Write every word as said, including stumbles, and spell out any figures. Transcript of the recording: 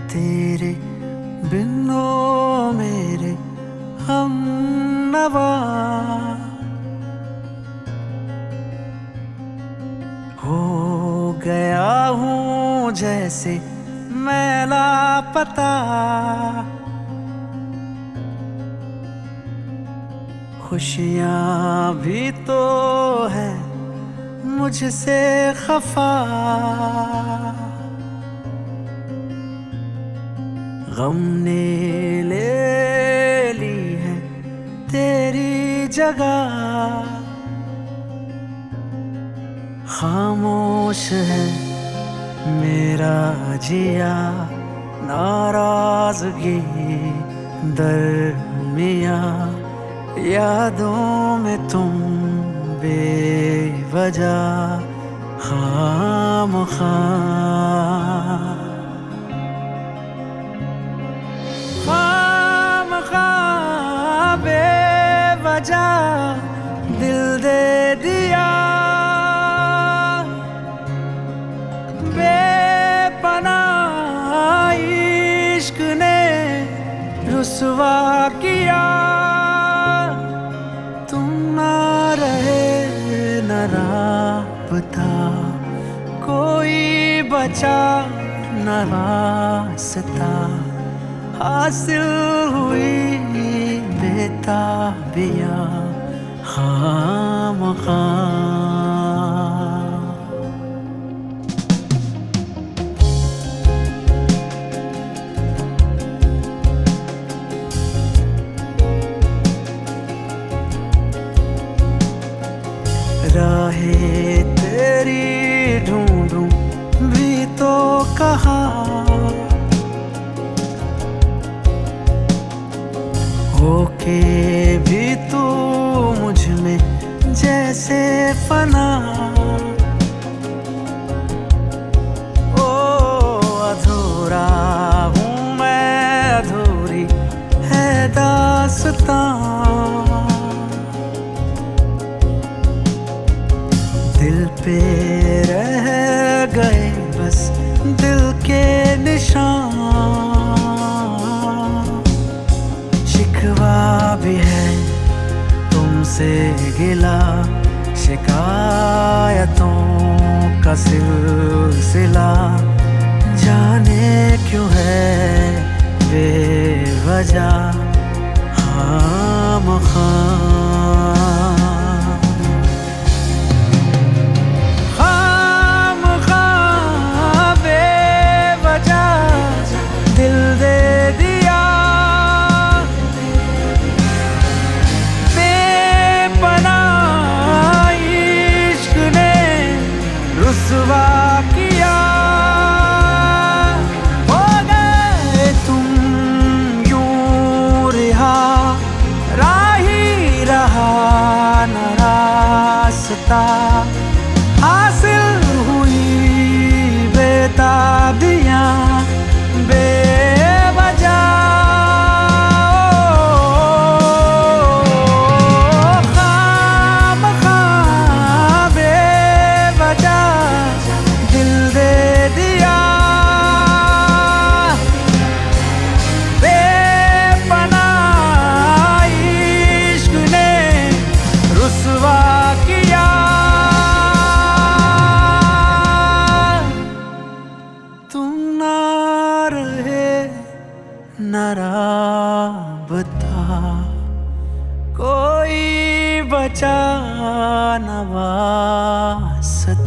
तेरे बिन ओ मेरे हम नवा हो गया हूँ जैसे मैं लापता। खुशियाँ भी तो है मुझसे खफा, गम ने ले ली है तेरी जगह। खामोश है मेरा जिया, नाराजगी दरमिया, यादों में तुम बेवजह खामखा। खामखा बेवजह दिल दे दिया, बेपनाह इश्क ने रुसवा किया। तुम ना रहे न राबता, कोई बचा न रास्ता, हासिल हुई बेताबिया खामखा। राहें तेरी ढूंढूं भी तो कहाँ, होके भी तू मुझ में जैसे फना। ओ अधूरा हूँ मैं, अधूरी है दास्तां, दिल पे रह गए बस दिल के निशान। शिकवा भी है तुमसे गिला, शिकायतों का सिलसिला, जाने क्यों है बेवजह खामखा। रुसवा किया हो गए तुम यूं रिहा, राही रहा न रास्ता, हासिल हुई बेताबियां बेवजह। न राबता, कोई बचा न वास्ता।